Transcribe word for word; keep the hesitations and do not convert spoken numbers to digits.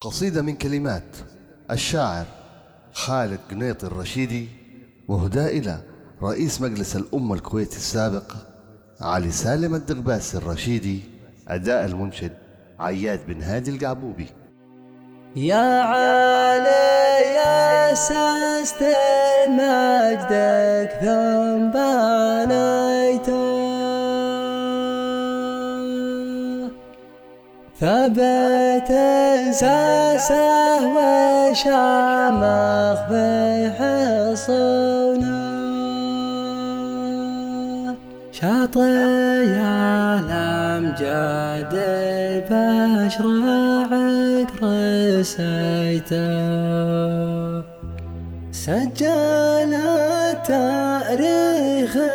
قصيدة من كلمات الشاعر خالد قنيطي الرشيدي، وهداء إلى رئيس مجلس الأمة الكويتي السابق علي سالم الدغباسي الرشيدي. أداء المنشد عياد بن هادي القعبوبي. يا علي أسست مجدك ثم بنيته، ثبت أساسه وشامخ بحصونه، شاطئ الأمجاد بأشرعك رسيته، سجل التاريخ